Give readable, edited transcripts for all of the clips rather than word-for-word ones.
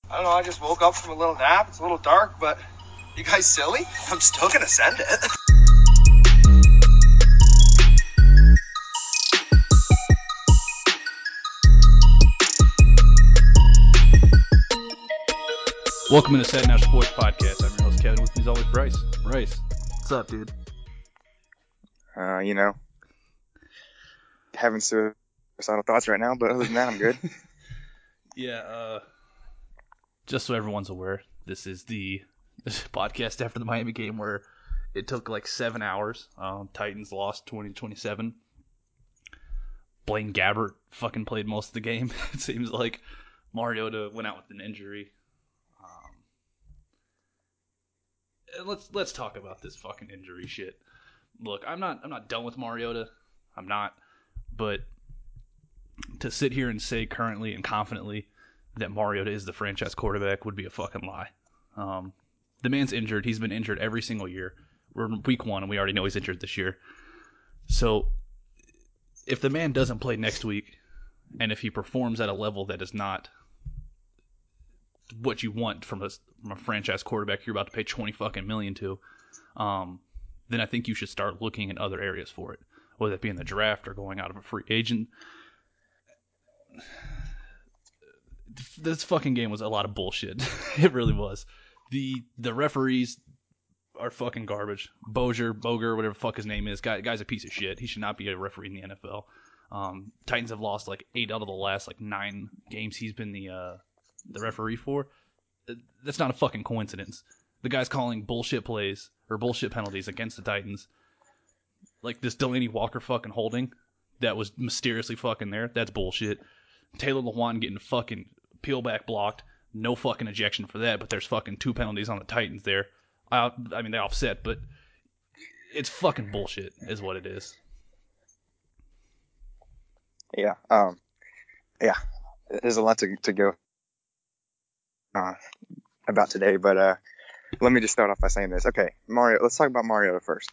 I don't know, I just woke up from a little nap. It's a little dark, but you guys silly? I'm still gonna send it. Welcome to the Set Now Sports Podcast. I'm your host, Kevin. With me as always, Bryce. Bryce, what's up, dude? Having suicidal thoughts right now, but other than that, I'm good. Just so everyone's aware, this is the podcast after the Miami game where it took like 7 hours. Titans lost 20-27. Blaine Gabbert fucking played most of the game. It seems like Mariota went out with an injury. Let's talk about this fucking injury shit. Look, I'm not done with Mariota. I'm not. But to sit here and say currently and confidently that Mariota is the franchise quarterback would be a fucking lie. The man's injured. He's been injured every single year. We're in week 1, and we already know he's injured this year. So if the man doesn't play next week, and if he performs at a level that is not what you want from a franchise quarterback you're about to pay $20 fucking million to, then I think you should start looking in other areas for it, whether it be in the draft or going out of a free agent. This fucking game was a lot of bullshit. It really was. The referees are fucking garbage. Boger, whatever the fuck his name is, guy's a piece of shit. He should not be a referee in the NFL. Titans have lost like 8 out of the last like 9 games he's been the referee for. That's not a fucking coincidence. The guy's calling bullshit plays or bullshit penalties against the Titans. Like this Delaney Walker fucking holding that was mysteriously fucking there. That's bullshit. Taylor Lewan getting fucking peel back blocked. No fucking ejection for that, but there's fucking 2 penalties on the Titans there. I mean, they offset, but it's fucking bullshit is what it is. Yeah. There's a lot to go about today, but let me just start off by saying this. Okay, let's talk about Mariota first.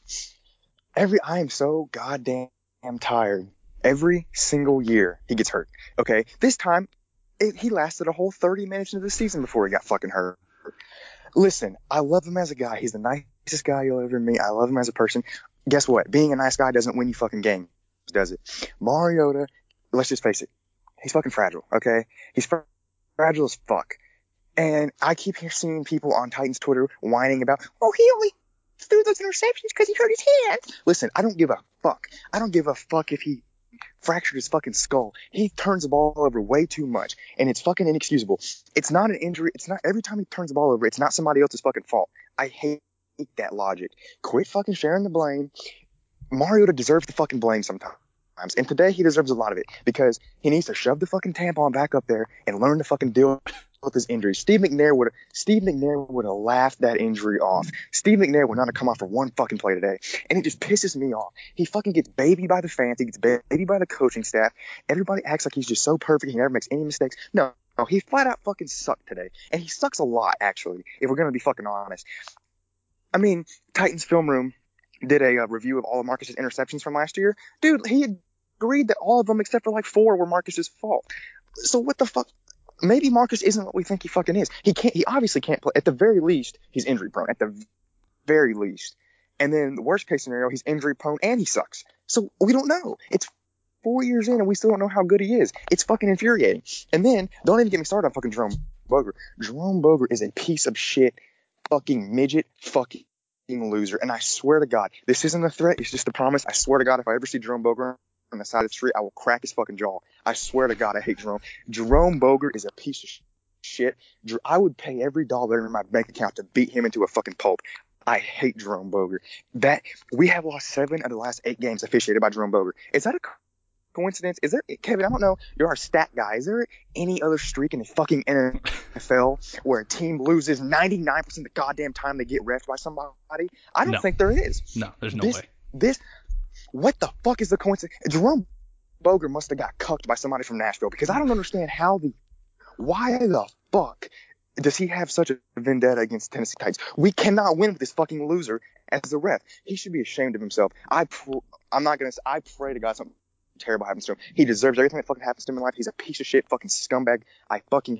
I am so goddamn tired. Every single year he gets hurt. Okay, this time he lasted a whole 30 minutes into the season before he got fucking hurt. Listen, I love him as a guy. He's the nicest guy you'll ever meet. I love him as a person. Guess what? Being a nice guy doesn't win you fucking games, does it? Mariota, let's just face it, he's fucking fragile, okay? He's fragile as fuck. And I keep seeing people on Titans Twitter whining about, he only threw those interceptions because he hurt his hand. Listen, I don't give a fuck. I don't give a fuck if he fractured his fucking skull. He turns the ball over way too much, and it's fucking inexcusable. It's not an injury. It's not every time he turns the ball over, it's not somebody else's fucking fault. I hate that logic. Quit fucking sharing the blame. Mariota deserves the fucking blame sometimes. And today he deserves a lot of it because he needs to shove the fucking tampon back up there and learn to fucking deal with his injury. Steve McNair would have laughed that injury off. Steve McNair would not have come off for one fucking play today. And it just pisses me off. He fucking gets babied by the fans. He gets babied by the coaching staff. Everybody acts like he's just so perfect. He never makes any mistakes. No, he flat out fucking sucked today. And he sucks a lot, actually, if we're going to be fucking honest. I mean, Titans Film Room did a review of all of Marcus's interceptions from last year. Dude, he agreed that all of them except for like 4 were Marcus's fault. So what the fuck? Maybe Marcus isn't what we think he fucking is. He obviously can't play. At the very least, he's injury prone. At the very least. And then the worst case scenario, he's injury prone and he sucks. So we don't know. It's 4 years in and we still don't know how good he is. It's fucking infuriating. And then, don't even get me started on fucking Jerome Boger. Jerome Boger is a piece of shit, fucking midget, fucking loser. And I swear to God, this isn't a threat. It's just a promise. I swear to God, if I ever see Jerome Boger on the side of the street, I will crack his fucking jaw. I swear to God, I hate Jerome. Jerome Boger is a piece of shit. I would pay every dollar in my bank account to beat him into a fucking pulp. I hate Jerome Boger. We have lost 7 of the last 8 games officiated by Jerome Boger. Is that a coincidence? Is there, Kevin, I don't know, you're our stat guy. Is there any other streak in the fucking NFL where a team loses 99% of the goddamn time they get refed by somebody? I don't think there is. No, there's no way. What the fuck is the coincidence? Jerome Boger must have got cucked by somebody from Nashville because I don't understand why the fuck does he have such a vendetta against Tennessee Titans? We cannot win with this fucking loser as a ref. He should be ashamed of himself. I pray to God something terrible happens to him. He deserves everything that fucking happens to him in life. He's a piece of shit fucking scumbag. I fucking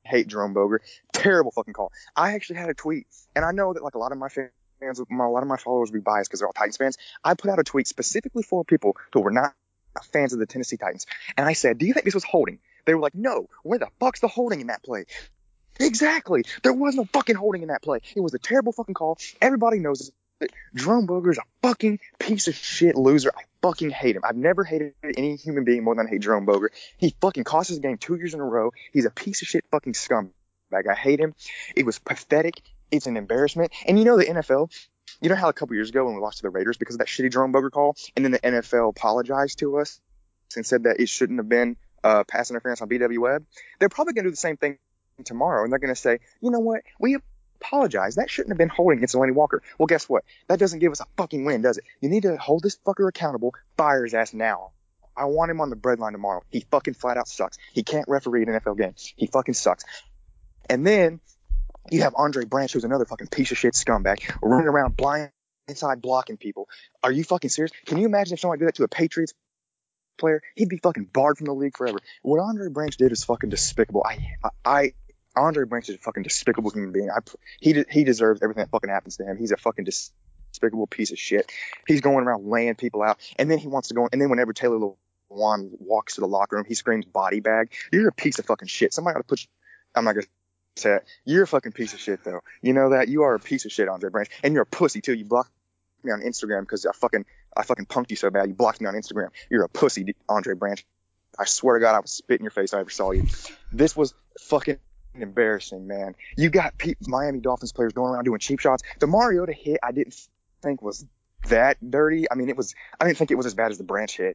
hate Jerome Boger. Terrible fucking call. I actually had a tweet, and I know that like a lot of my fans, a lot of my followers will be biased because they're all Titans fans. I put out a tweet specifically for people who were not fans of the Tennessee Titans, and I said, "Do you think this was holding?" They were like, "No. Where the fuck's the holding in that play?" Exactly. There was no fucking holding in that play. It was a terrible fucking call. Everybody knows it. Jerome Boger is a fucking piece of shit loser. I fucking hate him. I've never hated any human being more than I hate Jerome Boger. He fucking cost us a game 2 years in a row. He's a piece of shit fucking scumbag. I hate him. It was pathetic. It's an embarrassment. And you know the NFL, you know how a couple years ago when we lost to the Raiders because of that shitty Jerome Boger call, and then the NFL apologized to us and said that it shouldn't have been pass interference on BW Webb? They're probably going to do the same thing tomorrow, and they're going to say, you know what? We apologize. That shouldn't have been holding against Delaney Walker. Well, guess what? That doesn't give us a fucking win, does it? You need to hold this fucker accountable. Fire his ass now. I want him on the breadline tomorrow. He fucking flat out sucks. He can't referee an NFL game. He fucking sucks. And then you have Andre Branch, who's another fucking piece of shit scumbag, running around blind inside blocking people. Are you fucking serious? Can you imagine if someone did that to a Patriots player? He'd be fucking barred from the league forever. What Andre Branch did is fucking despicable. Andre Branch is a fucking despicable human being. He deserves everything that fucking happens to him. He's a fucking despicable piece of shit. He's going around laying people out, and then he wants to go. And then whenever Taylor Lewan walks to the locker room, he screams "body bag." You're a piece of fucking shit. Somebody ought to put. I'm not gonna say it. You're a fucking piece of shit, though. You know that you are a piece of shit, Andre Branch, and you're a pussy too. You blocked me on Instagram because I fucking punked you so bad. You blocked me on Instagram. You're a pussy, Andre Branch. I swear to God, I would spit in your face if I ever saw you. This was fucking embarrassing, man. You got Miami Dolphins players going around doing cheap shots. The Mariota hit, I didn't think was that dirty. I mean, I didn't think it was as bad as the Branch hit.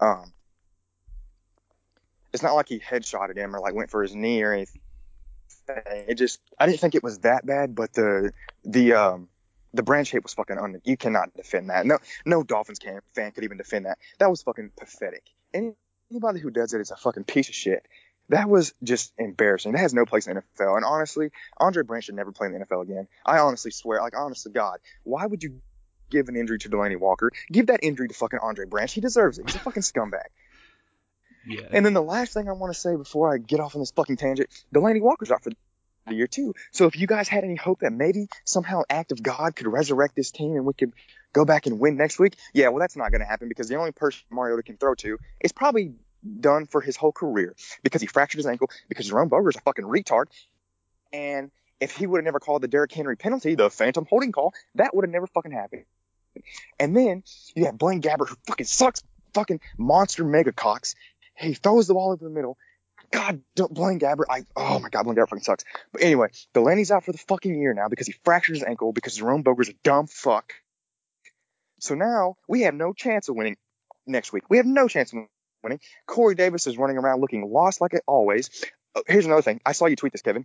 It's not like he headshotted him or like went for his knee or anything. I didn't think it was that bad, but the Branch hit was fucking you cannot defend that. No Dolphins fan could even defend that. That was fucking pathetic. Anybody who does it is a fucking piece of shit. That was just embarrassing. That has no place in the NFL. And honestly, Andre Branch should never play in the NFL again. I honestly swear, like, honest to God, why would you give an injury to Delaney Walker? Give that injury to fucking Andre Branch. He deserves it. He's a fucking scumbag. Yeah. And then the last thing I want to say before I get off on this fucking tangent, Delaney Walker's out for the year too. So if you guys had any hope that maybe somehow an act of God could resurrect this team and we could go back and win next week, yeah, well, that's not going to happen because the only person Mariota can throw to is probably done for his whole career because he fractured his ankle because Jerome Boger's a fucking retard. And if he would have never called the Derrick Henry penalty, the phantom holding call, that would have never fucking happened. And then you have Blaine Gabbert, who fucking sucks, fucking monster mega cocks. He throws the ball over the middle. God, Blaine Gabbert, oh my God, Blaine Gabbert fucking sucks. But anyway, Delaney's out for the fucking year now because he fractured his ankle because Jerome Boger's a dumb fuck. So now we have no chance of winning next week. We have no chance of winning. Corey Davis is running around looking lost like always. Here's another thing. I saw you tweet this, Kevin.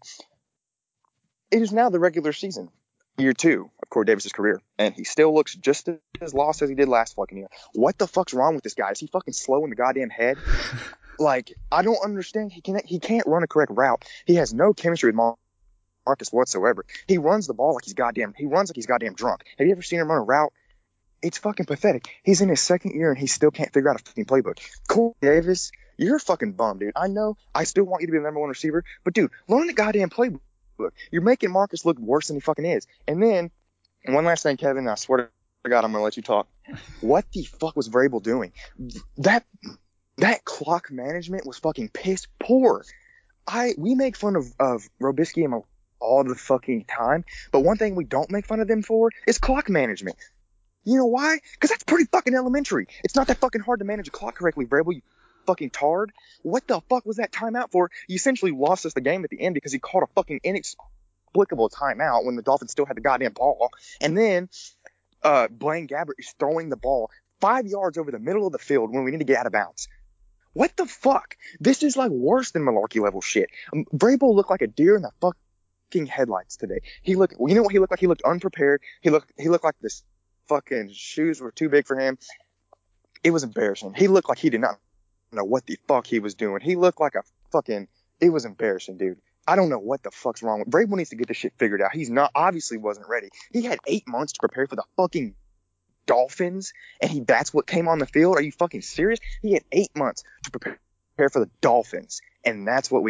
It is now the regular season, year 2 of Corey Davis's career, and he still looks just as lost as he did last fucking year. What the fuck's wrong with this guy? Is he fucking slow in the goddamn head? Like, I don't understand. He can't run a correct route. He has no chemistry with Marcus whatsoever. He runs the ball like he's goddamn drunk. Have you ever seen him run a route? It's fucking pathetic. He's in his second year and he still can't figure out a fucking playbook. Corey Davis, you're a fucking bum, dude. I know I still want you to be the number 1 receiver, but dude, learn the goddamn playbook. You're making Marcus look worse than he fucking is. And then, one last thing, Kevin, I swear to God, I'm going to let you talk. What the fuck was Vrabel doing? That clock management was fucking piss poor. We make fun of Robisky and all the fucking time, but one thing we don't make fun of them for is clock management. You know why? Because that's pretty fucking elementary. It's not that fucking hard to manage a clock correctly, Vrabel, you fucking tard. What the fuck was that timeout for? You essentially lost us the game at the end because he called a fucking inexplicable timeout when the Dolphins still had the goddamn ball. And then Blaine Gabbert is throwing the ball 5 yards over the middle of the field when we need to get out of bounds. What the fuck? This is like worse than malarkey level shit. Vrabel looked like a deer in the fucking headlights today. You know what he looked like? He looked unprepared. He looked like this fucking shoes were too big for him. It was embarrassing. He looked like he did not know what the fuck he was doing. He looked like it was embarrassing, dude. I don't know what the fuck's wrong with Vrabel. Needs to get this shit figured out. He's obviously wasn't ready. He had 8 months to prepare for the fucking Dolphins, and that's what came on the field. Are you fucking serious? He had 8 months to prepare for the Dolphins, and that's what we get.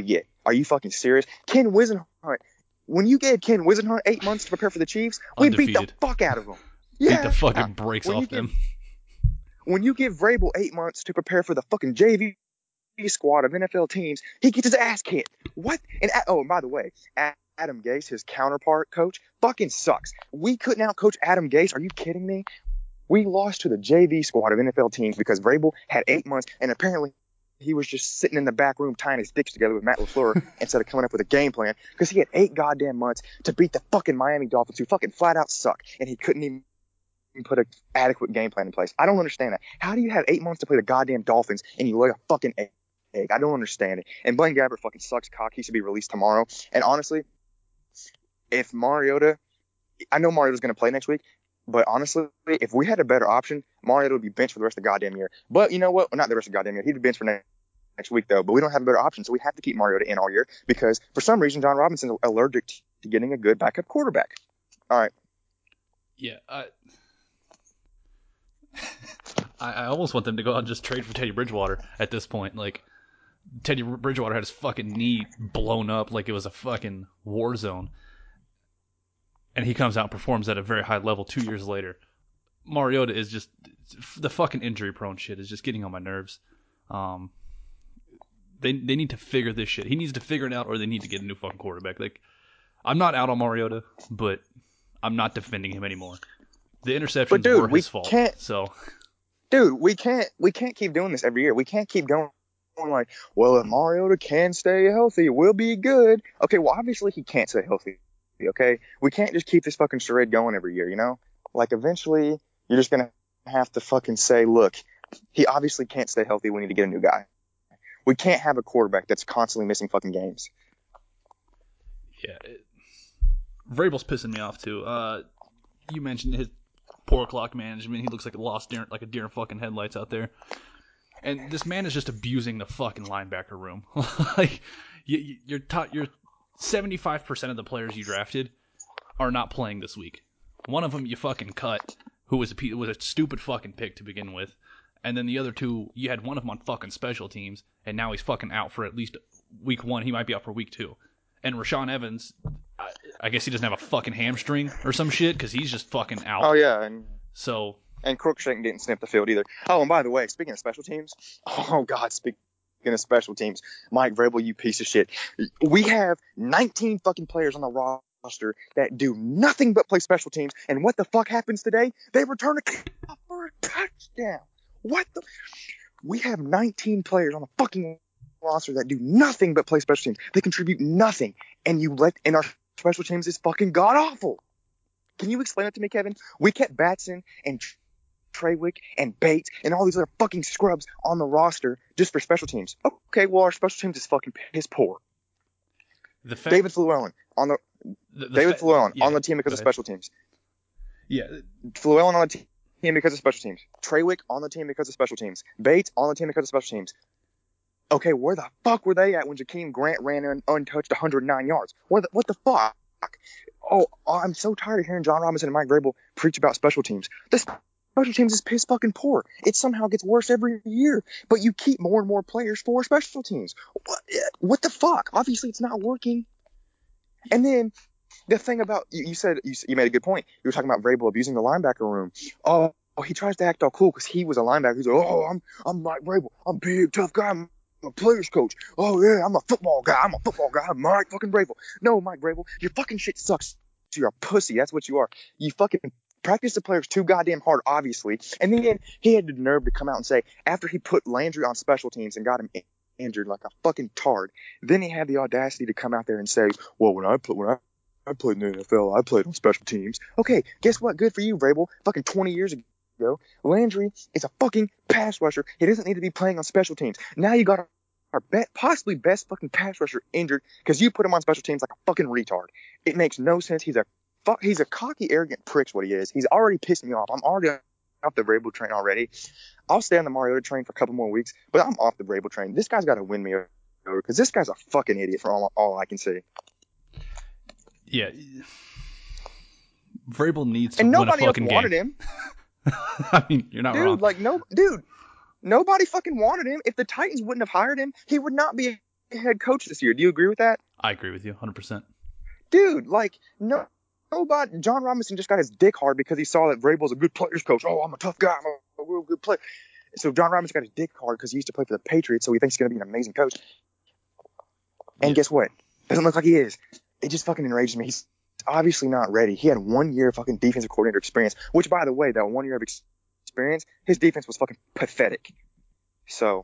Are you fucking serious? Ken Wisenhunt. When you gave Ken Wisenhunt 8 months to prepare for the Chiefs, we beat the Undefeated. fuck out of him. Beat Yeah. the fucking brakes off them. When you give Vrabel 8 months to prepare for the fucking JV squad of NFL teams, he gets his ass kicked. What? And by the way, Adam Gase, his counterpart coach, fucking sucks. We couldn't out-coach Adam Gase. Are you kidding me? We lost to the JV squad of NFL teams because Vrabel had 8 months, and apparently he was just sitting in the back room tying his sticks together with Matt LaFleur instead of coming up with a game plan because he had 8 goddamn months to beat the fucking Miami Dolphins, who fucking flat out suck, and he couldn't even put an adequate game plan in place. I don't understand that. How do you have 8 months to play the goddamn Dolphins and you lay a fucking egg? I don't understand it. And Blaine Gabbert fucking sucks cock. He should be released tomorrow. And honestly, if Mariota, I know Mariota's going to play next week, but honestly, if we had a better option, Mariota would be benched for the rest of the goddamn year. But you know what? Well, not the rest of the goddamn year. He'd be benched for next week, though. But we don't have a better option, so we have to keep Mariota in all year because for some reason, John Robinson's allergic to getting a good backup quarterback. All right. Yeah, I almost want them to go out and just trade for Teddy Bridgewater at this point. Like, Teddy Bridgewater had his fucking knee blown up like it was a fucking war zone. And he comes out and performs at a very high level 2 years later. Mariota is just, the fucking injury prone shit is just getting on my nerves. They need to figure this shit. He needs to figure it out, or they need to get a new fucking quarterback. Like, I'm not out on Mariota, but I'm not defending him anymore. The interceptions were his fault. Dude, we can't keep doing this every year. We can't keep going like, well, if Mariota can stay healthy, we'll be good. Okay, well, obviously he can't stay healthy. Okay, we can't just keep this fucking charade going every year, you know? Like, eventually, you're just gonna have to fucking say, look, he obviously can't stay healthy. We need to get a new guy. We can't have a quarterback that's constantly missing fucking games. Yeah, Vrabel's pissing me off too. You mentioned his poor clock management. He looks like a deer in fucking headlights out there. And this man is just abusing the fucking linebacker room. Like, you're 75% of the players you drafted are not playing this week. One of them you fucking cut, who was a stupid fucking pick to begin with. And then the other two, you had one of them on fucking special teams, and now he's fucking out for at least week 1. He might be out for week 2. And Rashaan Evans, I guess he doesn't have a fucking hamstring or some shit, because he's just fucking out. Oh, yeah. And Crookshank didn't sniff the field either. Oh, and by the way, speaking of special teams, speaking of special teams, Mike Vrabel, you piece of shit. We have 19 fucking players on the roster that do nothing but play special teams, and what the fuck happens today? They return a kickoff for a touchdown. We have 19 players on the fucking roster that do nothing but play special teams. They contribute nothing, and our special teams is fucking god awful. Can you explain it to me, Kevin? We kept Batson and Trawick and Bates and all these other fucking scrubs on the roster just for special teams. Okay, well, our special teams is fucking piss poor. David Fluellen on the team because of special teams. Yeah. Fluellen on the team because of special teams. Trawick on the team because of special teams. Bates on the team because of special teams. Okay, where the fuck were they at when Jakeem Grant ran untouched 109 yards? What the fuck? Oh, I'm so tired of hearing John Robinson and Mike Vrabel preach about special teams. The special teams is piss fucking poor. It somehow gets worse every year, but you keep more and more players for special teams. What the fuck? Obviously, it's not working. And then the thing about you said you made a good point. You were talking about Vrabel abusing the linebacker room. Oh, he tries to act all cool because he was a linebacker. He's like, oh, I'm Mike Vrabel. I'm big, tough guy. I'm a player's coach. Oh yeah, I'm a football guy. I'm Mike fucking Vrabel. No, Mike Vrabel, your fucking shit sucks. You're a pussy. That's what you are. You fucking practice the players too goddamn hard, obviously. And then he had the nerve to come out and say, after he put Landry on special teams and got him injured like a fucking tard, then he had the audacity to come out there and say, well, when I played in the NFL, I played on special teams. Okay, guess what? Good for you, Vrabel. Fucking 20 years ago, Landry is a fucking pass rusher. He doesn't need to be playing on special teams. Now you got our possibly best fucking pass rusher injured because you put him on special teams like a fucking retard. It makes no sense. He's a cocky, arrogant prick's what he is. He's already pissed me off. I'm already off the Vrabel train already. I'll stay on the Mariota train for a couple more weeks, but I'm off the Vrabel train. This guy's got to win me over because this guy's a fucking idiot from all I can see. Yeah. Vrabel needs to win a fucking game. And nobody else wanted him. I mean, you're not wrong. Nobody fucking wanted him. If the Titans wouldn't have hired him, he would not be head coach this year. Do you agree with that? I agree with you 100%. Dude, like, nobody. John Robinson just got his dick hard because he saw that Vrabel's a good players coach. Oh, I'm a tough guy. I'm a real good player. So John Robinson got his dick hard because he used to play for the Patriots, so he thinks he's going to be an amazing coach. And guess what? Doesn't look like he is. It just fucking enrages me. He's obviously not ready. He had 1 year of fucking defensive coordinator experience, which, by the way, that 1 year of experience, his defense was fucking pathetic. So.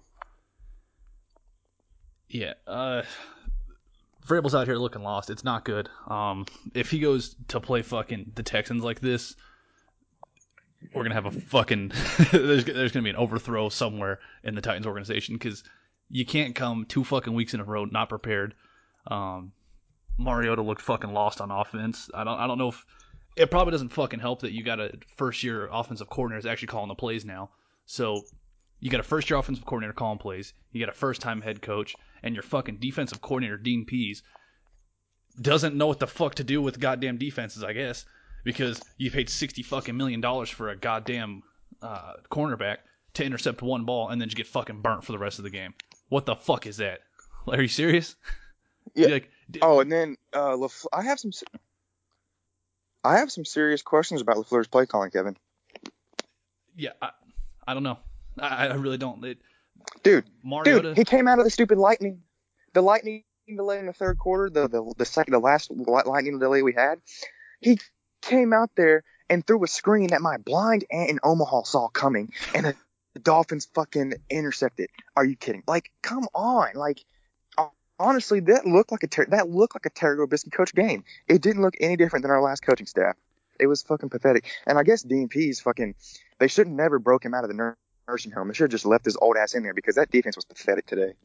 Yeah. Vrabel's out here looking lost. It's not good. If he goes to play fucking the Texans like this, we're gonna have a fucking there's gonna be an overthrow somewhere in the Titans organization because you can't come 2 fucking weeks in a row not prepared. Mariota looked fucking lost on offense. I don't know if it probably doesn't fucking help that you got a first year offensive coordinator actually calling the plays now. So you got a first year offensive coordinator calling plays. You got a first time head coach. And your fucking defensive coordinator, Dean Pease, doesn't know what the fuck to do with goddamn defenses, I guess, because you paid $60 fucking million for a goddamn cornerback to intercept 1 ball and then just get fucking burnt for the rest of the game. What the fuck is that? Are you serious? Yeah. Like, and then I have some serious questions about LaFleur's play calling, Kevin. Yeah, I don't know. I really don't. Dude, Mariota, he came out of the stupid lightning delay in the third quarter, the last lightning delay we had. He came out there and threw a screen that my blind aunt in Omaha saw coming, and the Dolphins fucking intercepted. Are you kidding? Like, come on. Like, honestly, that looked like a Terry Robisky coach game. It didn't look any different than our last coaching staff. It was fucking pathetic. And I guess Dean Pease they should have never broke him out of the nursing home. They should have just left his old ass in there because that defense was pathetic today.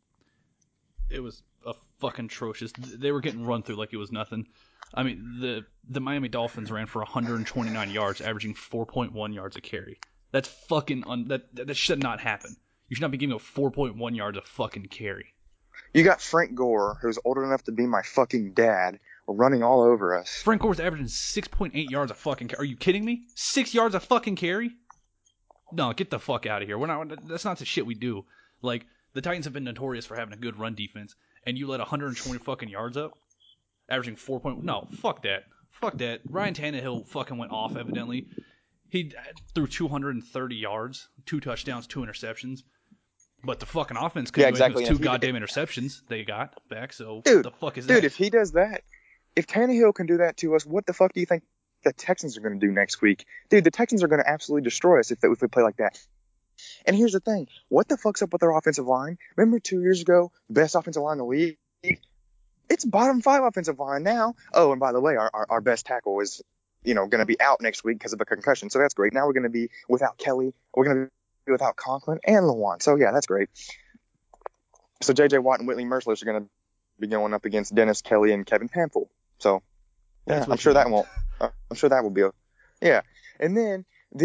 It was a fucking atrocious. They were getting run through like it was nothing. I mean, the Miami Dolphins ran for 129 yards, averaging 4.1 yards a carry. That's fucking that should not happen. You should not be giving up 4.1 yards a fucking carry. You got Frank Gore, who's old enough to be my fucking dad, running all over us. Frank Gore's averaging 6.8 yards a fucking carry. Are you kidding me? 6 yards a fucking carry? No, get the fuck out of here. That's not the shit we do. Like, the Titans have been notorious for having a good run defense, and you let 120 fucking yards up, averaging 4 point. No, fuck that. Fuck that. Ryan Tannehill fucking went off, evidently. He threw 230 yards, 2 touchdowns, 2 interceptions. But the fucking offense couldn't do anything with 2 goddamn interceptions they got back, so what the fuck is that? Dude, if he does that, if Tannehill can do that to us, what the fuck do you think the Texans are going to do next week? Dude, the Texans are going to absolutely destroy us if we play like that. And here's the thing. What the fuck's up with our offensive line? Remember 2 years ago, best offensive line in the league? It's bottom 5 offensive line now. Oh, and by the way, our best tackle is, going to be out next week because of a concussion. So that's great. Now we're going to be without Kelly. We're going to be without Conklin and Lewan. So yeah, that's great. So J.J. Watt and Whitley Merciless are going to be going up against Dennis Kelly and Kevin Pamphile. So yeah, I'm sure that will be yeah. And then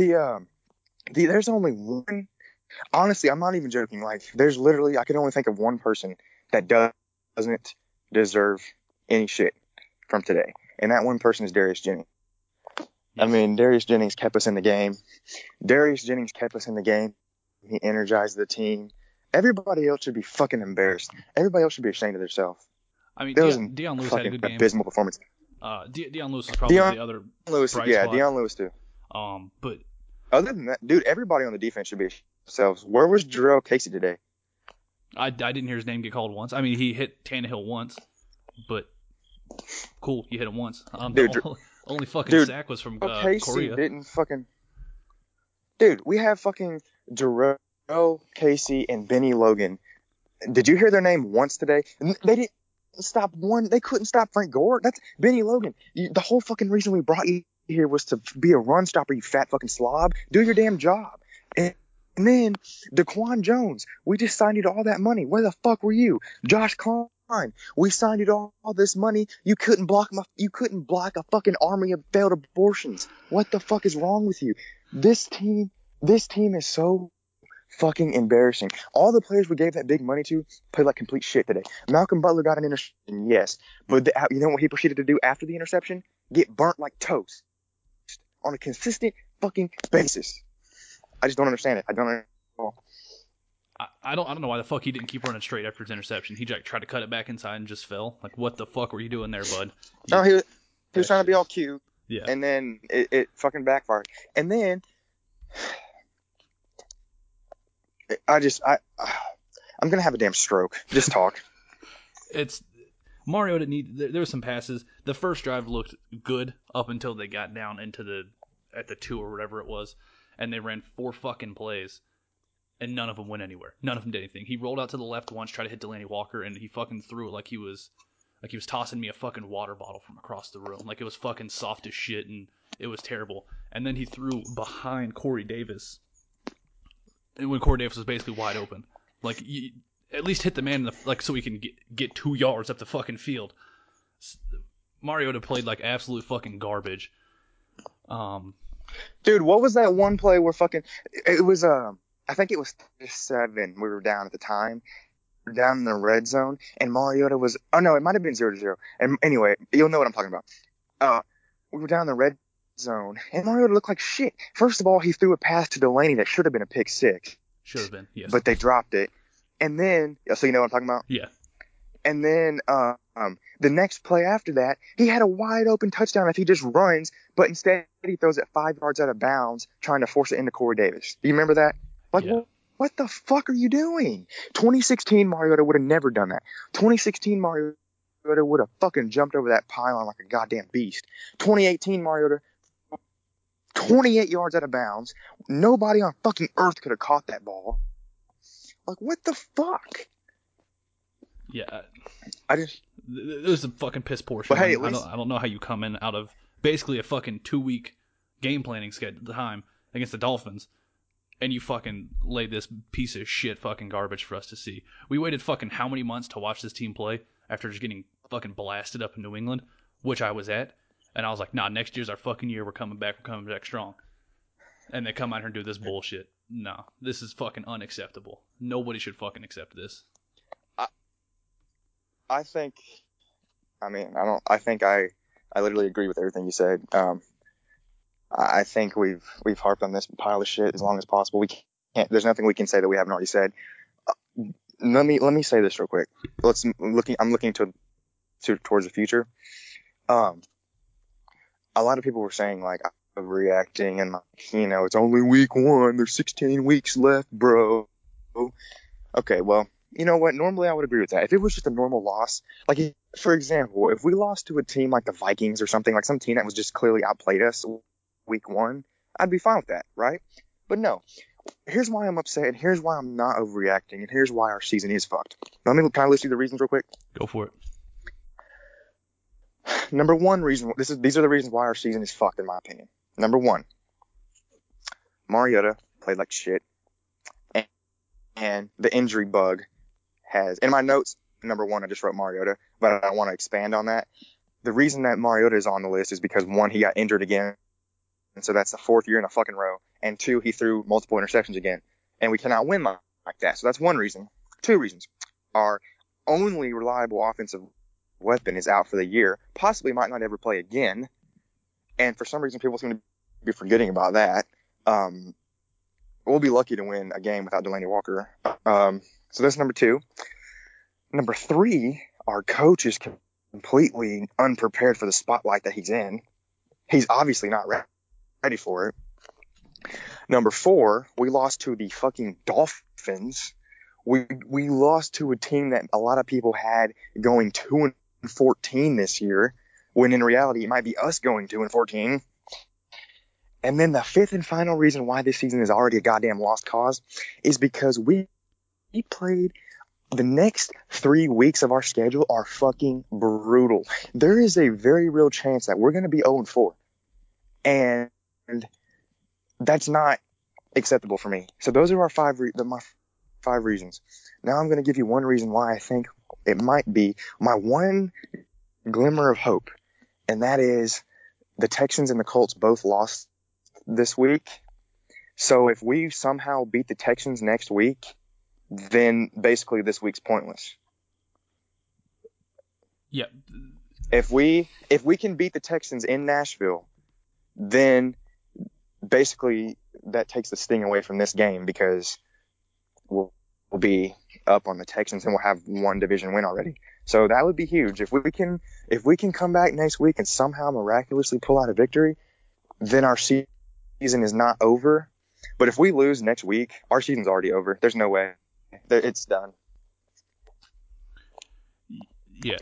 there's only one. Honestly, I'm not even joking. Like, there's literally, I can only think of one person that doesn't deserve any shit from today, and that one person is Darius Jennings. I mean, Darius Jennings kept us in the game. He energized the team. Everybody else should be fucking embarrassed. Everybody else should be ashamed of themselves. I mean, Deion Lewis had a good game. Abysmal performance. Deion Lewis is probably the other Lewis, bright yeah, spot. Deion Lewis too. But other than that, dude, everybody on the defense should be themselves. Where was Jarrell Casey today? I didn't hear his name get called once. I mean, he hit Tannehill once, but cool, you hit him once. The only fucking sack was from Casey Korea. Didn't fucking. Dude, we have fucking Jarrell Casey and Benny Logan. Did you hear their name once today? They didn't stop one. They couldn't stop Frank Gore. That's Benny Logan. The whole fucking reason we brought you here was to be a run stopper, you fat fucking slob. Do your damn job. And then Daquan Jones, we just signed you to all that money. Where the fuck were you? Josh Klein, we signed you to all this money. You couldn't block a fucking army of failed abortions. What the fuck is wrong with you? This team is so fucking embarrassing. All the players we gave that big money to played like complete shit today. Malcolm Butler got an interception, yes, but you know what he proceeded to do after the interception? Get burnt like toast on a consistent fucking basis. I just don't understand it. I don't understand. I don't know why the fuck he didn't keep running straight after his interception. He tried to cut it back inside and just fell. Like, what the fuck were you doing there, bud? No, he was trying to be all cute. Yeah. And then it fucking backfired. And then I'm gonna have a damn stroke. Just talk. It's Mariota there were some passes. The first drive looked good up until they got down into at the 2 or whatever it was, and they ran 4 fucking plays, and none of them went anywhere. None of them did anything. He rolled out to the left once, tried to hit Delaney Walker, and he fucking threw it like he was tossing me a fucking water bottle from across the room. Like, it was fucking soft as shit, and it was terrible. And then he threw behind Corey Davis, and when Corey Davis was basically wide open. Like, at least hit the man so he can get 2 yards up the fucking field. Mariota played like absolute fucking garbage. Dude, what was that one play where it was I think it was 7. We were down at the time. We were down in the red zone, and Mariota was it might have been 0-0. And anyway, you'll know what I'm talking about. We were down in the red zone, and Mariota looked like shit. First of all, he threw a pass to Delaney that should have been a pick 6. Should have been, yes. But they dropped it. And then, so you know what I'm talking about? Yeah. And then the next play after that, he had a wide open touchdown if he just runs, but instead he throws it 5 yards out of bounds, trying to force it into Corey Davis. Do you remember that? Like, yeah. What the fuck are you doing? 2016 Mariota would have never done that. 2016 Mariota would have fucking jumped over that pylon like a goddamn beast. 2018 Mariota, 28 yards out of bounds. Nobody on fucking earth could have caught that ball. Like, what the fuck? Yeah. It was a fucking piss poor shit. But hey, I don't know how you come in out of basically a fucking 2-week game planning time against the Dolphins, and you fucking laid this piece of shit fucking garbage for us to see. We waited fucking how many months to watch this team play after just getting fucking blasted up in New England, which I was at, and I was like, nah, next year's our fucking year. We're coming back strong. And they come out here and do this bullshit. No, this is fucking unacceptable. Nobody should fucking accept this. I think I literally agree with everything you said. I think we've harped on this pile of shit as long as possible. There's nothing we can say that we haven't already said. Let me say this real quick. I'm looking towards the future. A lot of people were saying like I'm reacting and like, it's only week 1. There's 16 weeks left, bro. Okay, well, you know what? Normally I would agree with that. If it was just a normal loss, like for example, if we lost to a team like the Vikings or something, like some team that was just clearly outplayed us week 1, I'd be fine with that, right? But no. Here's why I'm upset, and here's why I'm not overreacting, and here's why our season is fucked. Let me kind of list you the reasons real quick. Go for it. Number 1 reason, these are the reasons why our season is fucked in my opinion. Number 1, Mariota played like shit, and the injury bug has, in my notes, number 1, I just wrote Mariota, but I want to expand on that. The reason that Mariota is on the list is because 1, he got injured again, and so that's the 4th year in a fucking row, and 2, he threw multiple interceptions again, and we cannot win like that. So that's 1 reason. 2 reasons. Our only reliable offensive weapon is out for the year, possibly might not ever play again, and for some reason people seem to be forgetting about that. We'll be lucky to win a game without Delaney Walker. So that's number 2. Number 3, our coach is completely unprepared for the spotlight that he's in. He's obviously not ready for it. Number 4, we lost to the fucking Dolphins. We lost to a team that a lot of people had going 2-14 this year, when in reality it might be us going 2-14. And then the 5th and final reason why this season is already a goddamn lost cause is because we played the next 3 weeks of our schedule are fucking brutal. There is a very real chance that we're going to be 0-4. And that's not acceptable for me. So those are my 5 reasons. Now I'm going to give you 1 reason why I think it might be my 1 glimmer of hope. And that is the Texans and the Colts both lost this week. So if we somehow beat the Texans next week, then basically this week's pointless. Yeah. If we can beat the Texans in Nashville, then basically that takes the sting away from this game because we'll be up on the Texans and we'll have one division win already. So that would be huge. If we can come back next week and somehow miraculously pull out a victory, then our season is not over. But if we lose next week, our season's already over. There's no way. It's done. Yeah.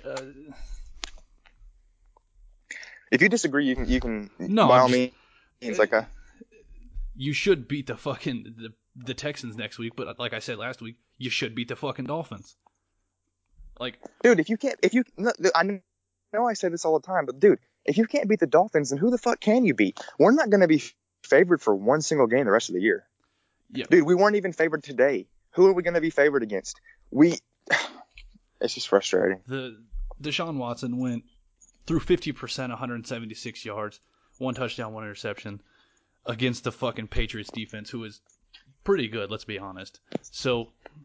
If you disagree, you can No, by I'm all just- means You should beat the fucking the Texans next week, but like I said last week, you should beat the fucking Dolphins. Like, dude, I know I say this all the time, but dude, if you can't beat the Dolphins, then who the fuck can you beat? We're not going to be favored for one single game the rest of the year. yeah, Dude, we weren't even favored today. Who are we going to be favored against? It's just frustrating. the Deshaun Watson went through 50%, 176 yards, 1 touchdown, 1 interception against the fucking Patriots defense, who is pretty good, let's be honest. So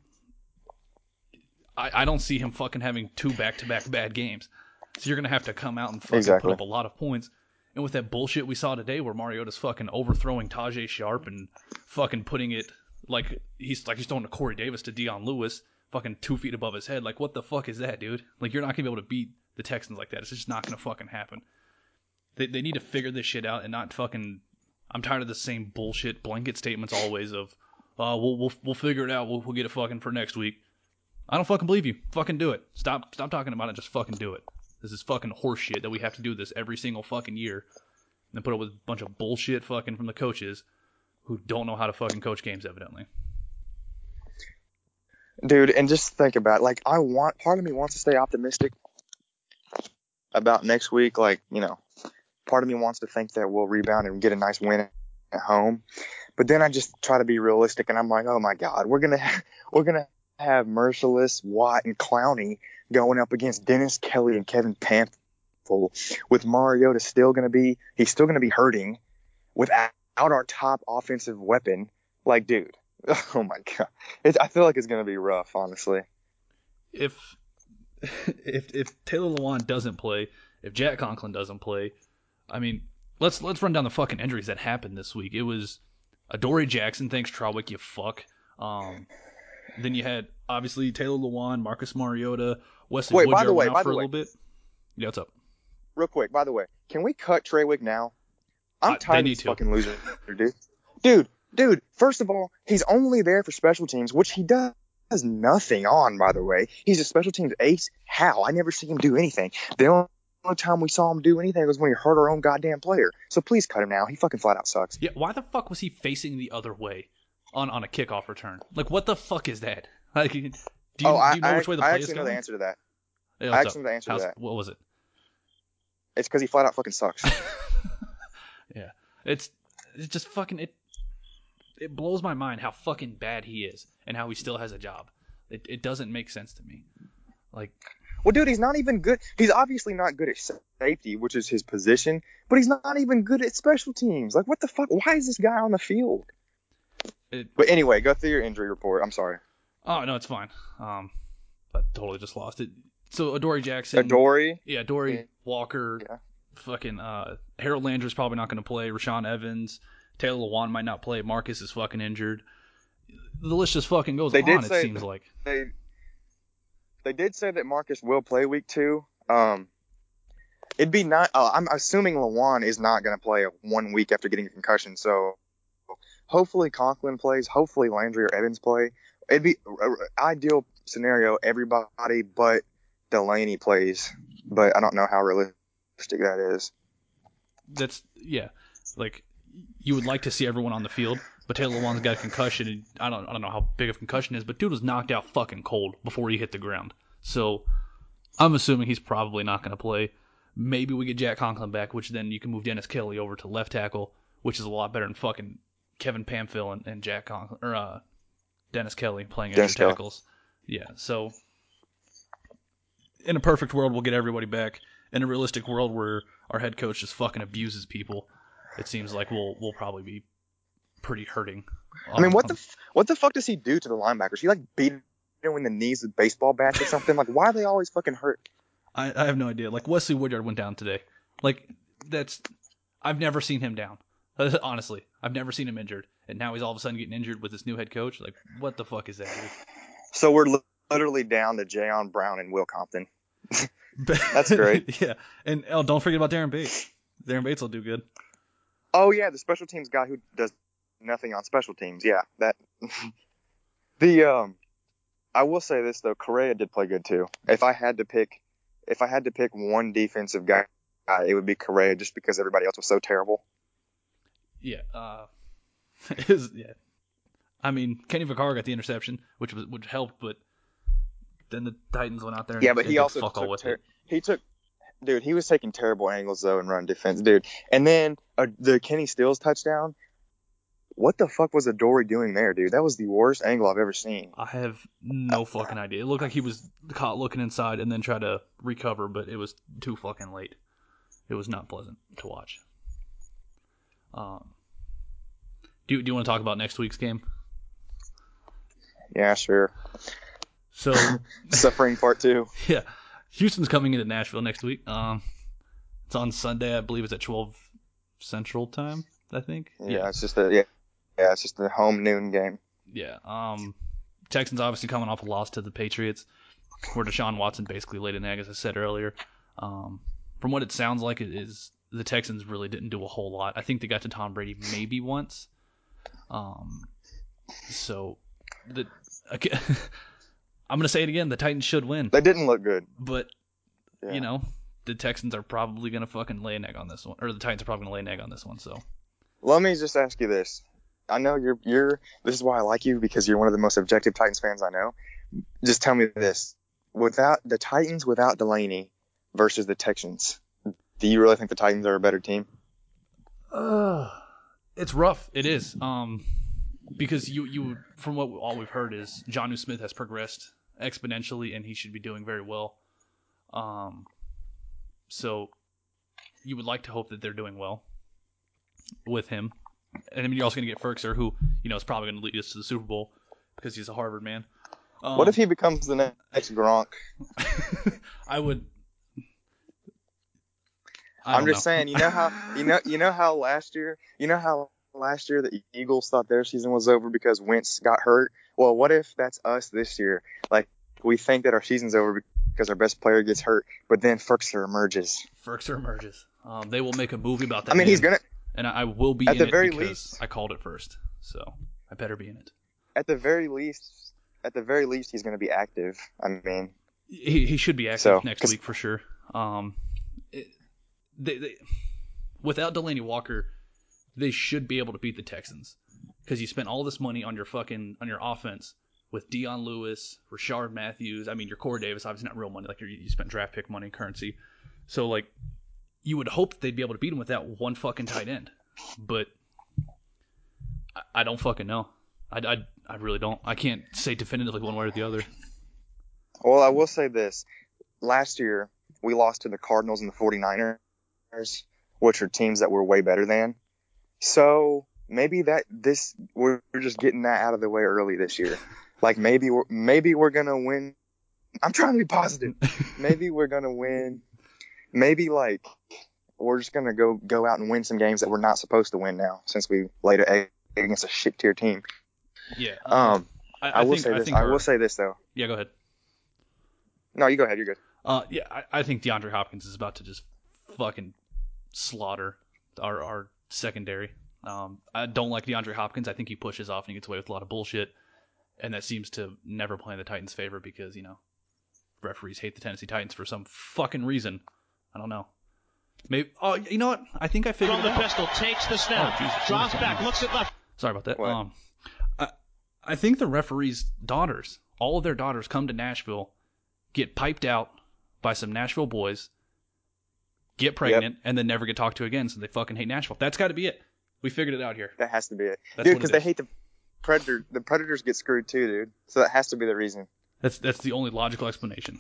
I don't see him fucking having 2 back-to-back bad games. So you're going to have to come out and fucking put up a lot of points. And with that bullshit we saw today where Mariota's fucking overthrowing Tajay Sharp and fucking putting it like he's throwing to Corey Davis to Deion Lewis, fucking 2 feet above his head. Like, what the fuck is that, dude? Like, you're not going to be able to beat the Texans like that. It's just not going to fucking happen. They need to figure this shit out and not fucking... I'm tired of the same bullshit blanket statements always of, we'll figure it out. We'll get it fucking for next week. I don't fucking believe you. Fucking do it. Stop talking about it. Just fucking do it. This is fucking horseshit that we have to do this every single fucking year. And then put up with a bunch of bullshit fucking from the coaches who don't know how to fucking coach games, evidently. Dude, and just think about it. Like, part of me wants to stay optimistic about next week. Like, part of me wants to think that we'll rebound and get a nice win at home. But then I just try to be realistic, and I'm like, oh my God, we're gonna have Merciless, Watt, and Clowney going up against Dennis Kelly and Kevin Pamphile, with Mariota still gonna be hurting without our top offensive weapon. Like, dude, oh my God, I feel like it's gonna be rough, honestly. If Taylor Lewan doesn't play, if Jack Conklin doesn't play, I mean, let's run down the fucking injuries that happened this week. It was Adoree Jackson, thanks Trowick, you fuck. Then you had obviously Taylor Lewan, Marcus Mariota, Wesley Woodyard went out for a little bit. Yeah, what's up? Real quick, by the way, can we cut Trowick now? I'm tired of this fucking loser, dude. Dude, first of all, he's only there for special teams, which he does nothing on, by the way. He's a special teams ace. How? I never see him do anything. The only time we saw him do anything was when he hurt our own goddamn player. So please cut him now. He fucking flat out sucks. Yeah, why the fuck was he facing the other way on a kickoff return? Like, what the fuck is that? Like, do you know which way the play is going? I actually know the answer to that. Yeah, I actually know the answer to that. What was it? It's because he flat out fucking sucks. Yeah, it's just fucking it blows my mind how fucking bad he is and how he still has a job. It doesn't make sense to me. Like, well, dude, he's not even good. He's obviously not good at safety, which is his position, but he's not even good at special teams. Like, what the fuck? Why is this guy on the field? But anyway, go through your injury report. I'm sorry. Oh, no, it's fine. I totally just lost it. So, Adoree Jackson. Adoree? Yeah, Adoree, Walker, fucking Harold Landry's probably not going to play. Rashaan Evans, Taylor Lewan might not play. Marcus is fucking injured. The list just fucking goes on, it seems like. They did say that Marcus will play week 2. It'd be not. I'm assuming Lewan is not going to play 1 week after getting a concussion. So hopefully Conklin plays. Hopefully Landry or Evans play. It'd be ideal scenario. Everybody but Delaney plays, but I don't know how realistic that is. Like, you would like to see everyone on the field, but Taylor Lewan's got a concussion, and I don't know how big of a concussion is, but dude was knocked out fucking cold before he hit the ground. So I'm assuming he's probably not going to play. Maybe we get Jack Conklin back, which then you can move Dennis Kelly over to left tackle, which is a lot better than fucking Kevin Pamphile and Jack Conklin, or Dennis Kelly playing extra tackles. Yeah, so in a perfect world, we'll get everybody back. In a realistic world where our head coach just fucking abuses people, it seems like we'll probably be pretty hurting. I mean, what the fuck does he do to the linebackers? He like beat him in the knees with baseball bats or something? Like, why are they always fucking hurt? I have no idea. Like, Wesley Woodyard went down today. Like, I've never seen him down. Honestly, I've never seen him injured, and now he's all of a sudden getting injured with this new head coach. Like, what the fuck is that, dude? So we're literally down to Jayon Brown and Will Compton. That's great. Yeah, and don't forget about Darren Bates. Darren Bates will do good. Oh yeah, the special teams guy who does nothing on special teams. Yeah, that. I will say this though, Correa did play good too. If I had to pick one defensive guy, it would be Correa, just because everybody else was so terrible. Yeah. Yeah. I mean, Kenny Vaccaro got the interception, which helped, but then the Titans went out there and but he did also fuck all with it. He was taking terrible angles though and run defense, dude. And then the Kenny Stills touchdown. What the fuck was Adoree doing there, dude? That was the worst angle I've ever seen. I have no fucking idea. It looked like he was caught looking inside and then tried to recover, but it was too fucking late. It was not pleasant to watch. Do you want to talk about next week's game? Yeah, sure. So Suffering part 2. Yeah, Houston's coming into Nashville next week. It's on Sunday, I believe. It's at 12 Central Time, I think. Yeah, it's just the home noon game. Yeah. Texans obviously coming off a loss to the Patriots, where Deshaun Watson basically laid an egg, as I said earlier. From what it sounds like, it is the Texans really didn't do a whole lot. I think they got to Tom Brady maybe once. So I'm gonna say it again. The Titans should win. They didn't look good, but the Texans are probably gonna fucking lay an egg on this one, or the Titans are probably gonna lay an egg on this one. So let me just ask you this. I know you're. This is why I like you, because you're one of the most objective Titans fans I know. Just tell me this: without the Titans, without Delaney versus the Texans, do you really think the Titans are a better team? It's rough. It is. Because you from what all we've heard is Jonnu Smith has progressed exponentially and he should be doing very well. So you would like to hope that they're doing well with him. And I mean, you're also going to get Ferkser, who is probably going to lead us to the Super Bowl because he's a Harvard man. What if he becomes the next Gronk? I'm just saying. You know how last year the Eagles thought their season was over because Wentz got hurt. Well, what if that's us this year? Like, we think that our season's over because our best player gets hurt, but then Ferkser emerges. They will make a movie about that. I mean, he's gonna. And I will be at in the it very because least. I called it first, so I better be in it. At the very least, he's going to be active. I mean, he should be active next week for sure. Without Delaney Walker, they should be able to beat the Texans because you spent all this money on your offense with Dion Lewis, Rashard Matthews. I mean, your Corey Davis, obviously not real money, like you spent draft pick money, currency. So like, you would hope that they'd be able to beat him without one fucking tight end, but I don't fucking know. I really don't. I can't say definitively one way or the other. Well, I will say this. Last year, we lost to the Cardinals and the 49ers, which are teams that we're way better than. So maybe we're just getting that out of the way early this year. Like maybe we're going to win. I'm trying to be positive. Maybe we're going to win. Maybe like we're just going to go out and win some games that we're not supposed to win now, since we laid an egg against a shit tier team. Yeah. I will say this though. Yeah, go ahead. No, you go ahead. You're good. I think DeAndre Hopkins is about to just fucking slaughter our secondary. I don't like DeAndre Hopkins. I think he pushes off and he gets away with a lot of bullshit, and that seems to never play in the Titans' favor because referees hate the Tennessee Titans for some fucking reason. I don't know. Maybe. Oh, you know what? I think I figured it out. From the pistol, takes the snap, drops back, looks at left. Sorry about that. What? I think the referees' daughters, all of their daughters, come to Nashville, get piped out by some Nashville boys, get pregnant, and then never get talked to again. So they fucking hate Nashville. That's got to be it. We figured it out here. That has to be it, That's dude. Because they hate the Predator. The Predators get screwed too, dude. So that has to be the reason. That's the only logical explanation.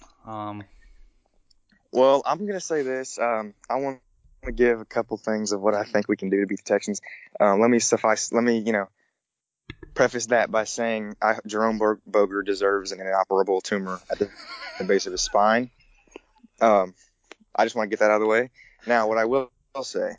Well, I'm gonna say this. I want to give a couple things of what I think we can do to beat the Texans. Let me preface that by saying Jerome Boger deserves an inoperable tumor at the base of his spine. I just want to get that out of the way. Now, what I will say,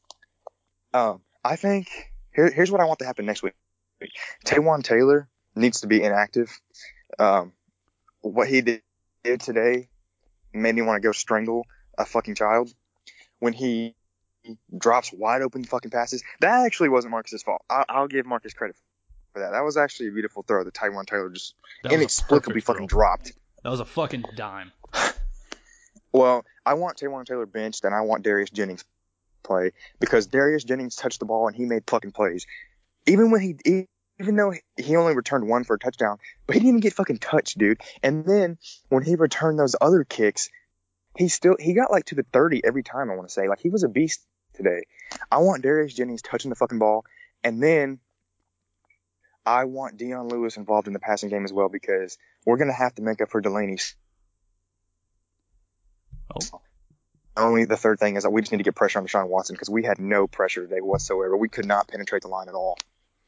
I think here's what I want to happen next week. Taywan Taylor needs to be inactive. What he did today made me want to go strangle a fucking child. When he drops wide open fucking passes, that actually wasn't Marcus's fault. I'll give Marcus credit for that. That was actually a beautiful throw that Tywan Taylor just inexplicably fucking dropped. That was a fucking dime. Well, I want Tywan Taylor benched, and I want Darius Jennings play, because Darius Jennings touched the ball and he made fucking plays. Even though he only returned one for a touchdown, but he didn't even get fucking touched, dude. And then when he returned those other kicks, he got like to the 30 every time, I want to say. Like, he was a beast today. I want Darius Jennings touching the fucking ball, and then I want Dion Lewis involved in the passing game as well, because we're going to have to make up for Delaney. Oh. Only the third thing is that we just need to get pressure on Deshaun Watson, because we had no pressure today whatsoever. We could not penetrate the line at all.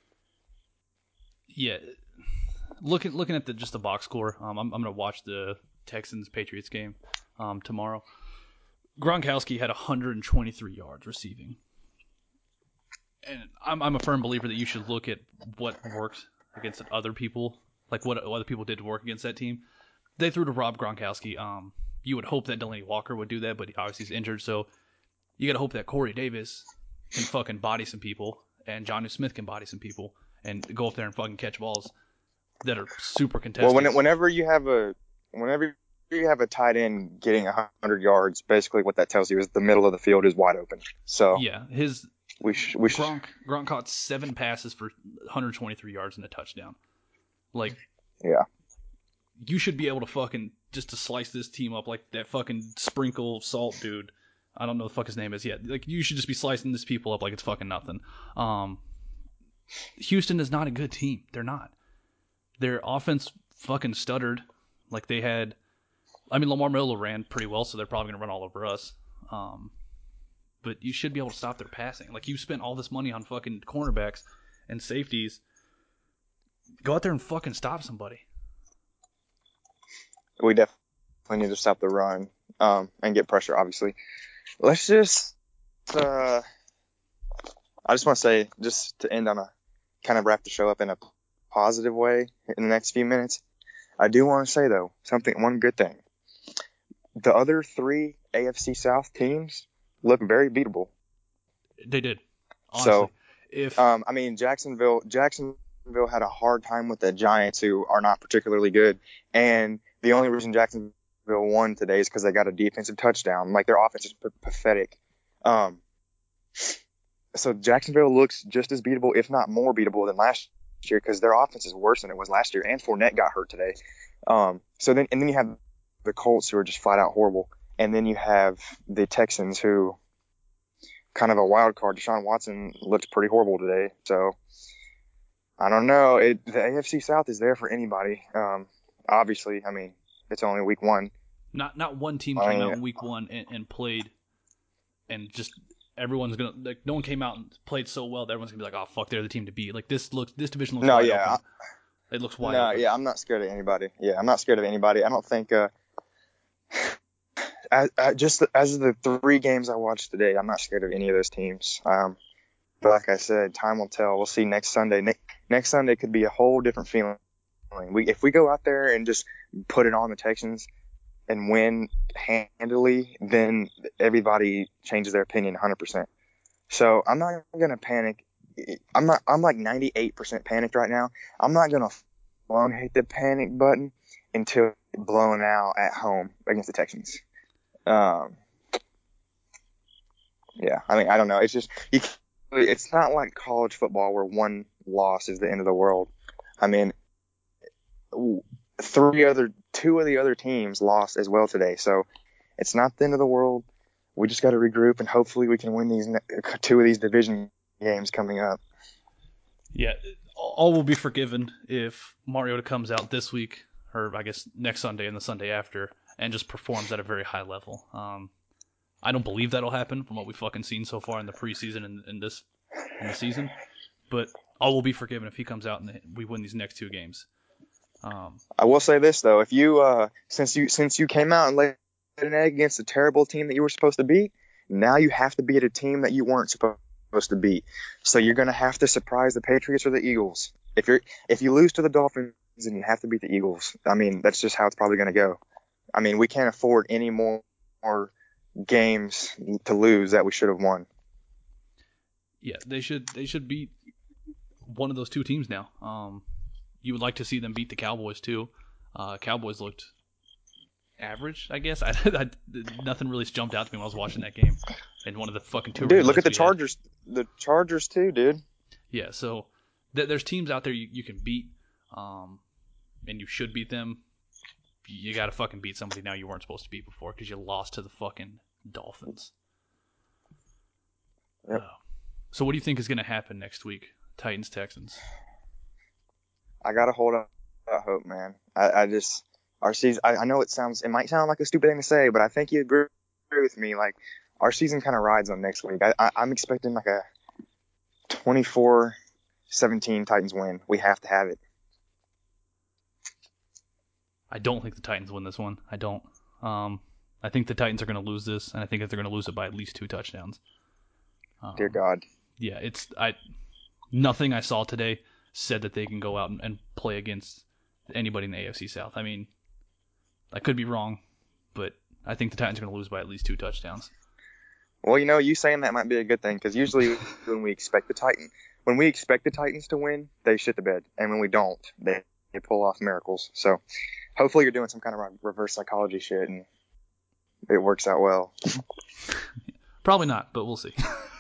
Yeah. Looking at just the box score, I'm going to watch the Texans-Patriots game tomorrow. Gronkowski had 123 yards receiving. And I'm a firm believer that you should look at what worked against other people, like what other people did to work against that team. They threw to Rob Gronkowski. You would hope that Delaney Walker would do that, but obviously he's injured, so you got to hope that Corey Davis can fucking body some people, and Jonnu Smith can body some people, and go up there and fucking catch balls that are super contested. Well, whenever you have a tight end getting 100 yards, basically what that tells you is the middle of the field is wide open. So yeah, Gronk caught 7 passes for 123 yards and a touchdown. Like, yeah, you should be able to fucking just to slice this team up like that fucking sprinkle salt dude. I don't know what the fuck his name is yet. Like, you should just be slicing these people up like it's fucking nothing. Houston is not a good team. They're not. Their offense fucking stuttered. Like, they had, I mean, Lamar Miller ran pretty well, so they're probably gonna run all over us. But you should be able to stop their passing. Like, you spent all this money on fucking cornerbacks and safeties. Go out there and fucking stop somebody. We definitely need to stop the run and get pressure, obviously. Let's just I just want to say, just to end on a kind of wrap the show up in a positive way in the next few minutes, I do want to say, though, one good thing. The other 3 AFC South teams look very beatable. They did. Honestly. So, I mean, Jacksonville had a hard time with the Giants, who are not particularly good. And the only reason Jacksonville won today is because they got a defensive touchdown. Like, their offense is pathetic. So Jacksonville looks just as beatable, if not more beatable than last year, because their offense is worse than it was last year. And Fournette got hurt today. Then you have the Colts, who are just flat out horrible. And then you have the Texans, who kind of a wild card. Deshaun Watson looked pretty horrible today. So I don't know. The AFC South is there for anybody. Obviously, I mean, it's only week 1. Not one team came out in week 1 and played, and just everyone's gonna, like, no one came out and played so well that everyone's gonna be like, oh fuck, they're the team to beat. Like, this division looks wide open. It looks wide open. Yeah, I'm not scared of anybody. I don't think just as of the 3 games I watched today, I'm not scared of any of those teams. But like I said, time will tell. We'll see next Sunday. Next Sunday could be a whole different feeling. If we go out there and just put it on the Texans and win handily, then everybody changes their opinion 100%. So I'm not gonna panic. I'm like 98% panicked right now. I'm not gonna hit the panic button until blown out at home against the Texans. Yeah, I mean, I don't know. It's just it's not like college football where one loss is the end of the world. I mean, 2 of the other teams lost as well today, so it's not the end of the world. We just got to regroup, and hopefully we can win these 2 of these division games coming up. Yeah, all will be forgiven if Mariota comes out this week, or I guess next Sunday and the Sunday after, and just performs at a very high level. I don't believe that'll happen from what we've fucking seen so far in the preseason and in the season, but all will be forgiven if he comes out and we win these next 2 games. I will say this, though: if you since you came out and laid an egg against a terrible team that you were supposed to beat, now you have to beat a team that you weren't supposed to beat. So you're going to have to surprise the Patriots or the Eagles. If you lose to the Dolphins, and you have to beat the Eagles. I mean, that's just how it's probably going to go. I mean, we can't afford any more games to lose that we should have won. Yeah, they should beat one of those two teams now. You would like to see them beat the Cowboys too. Cowboys looked average, I guess. Nothing really jumped out to me when I was watching that game. And one of the fucking two. Dude, look at the Chargers. The Chargers too, dude. Yeah, so there's teams out there you can beat, and you should beat them. You got to fucking beat somebody now you weren't supposed to beat before because you lost to the fucking Dolphins. Yep. So what do you think is going to happen next week? Titans, Texans. I gotta hold out hope, man. Our season. I know it might sound like a stupid thing to say, but I think you agree with me. Like, our season kind of rides on next week. I'm expecting like a 24-17 Titans win. We have to have it. I don't think the Titans win this one. I don't. I think the Titans are going to lose this, and I think that they're going to lose it by at least 2 touchdowns. Dear God. Yeah, nothing I saw today said that they can go out and play against anybody in the AFC South. I mean, I could be wrong, but I think the Titans are going to lose by at least 2 touchdowns. Well, you saying that might be a good thing, because usually when we expect the Titans to win, they shit the bed, and when we don't, they pull off miracles. So hopefully you're doing some kind of reverse psychology shit and it works out well. Probably not, but we'll see.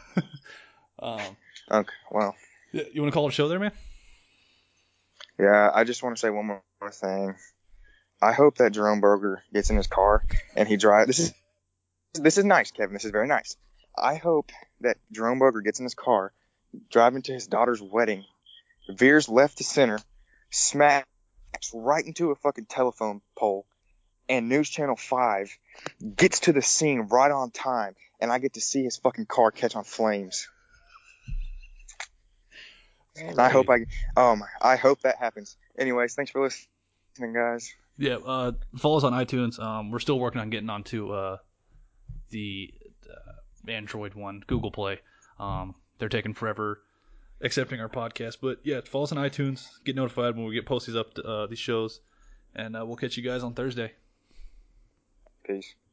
Okay, well. You want to call it a show there, man? Yeah, I just want to say one more thing. I hope that Jerome Berger gets in his car and he drives. This is nice, Kevin. This is very nice. I hope that Jerome Berger gets in his car, driving to his daughter's wedding, veers left to center, smacks right into a fucking telephone pole, and News Channel 5 gets to the scene right on time, and I get to see his fucking car catch on flames. I hope that happens. Anyways, thanks for listening, guys. Yeah, follow us on iTunes. We're still working on getting onto the Android one, Google Play. They're taking forever accepting our podcast, but yeah, follow us on iTunes. Get notified when we get posties up to these shows, and we'll catch you guys on Thursday. Peace.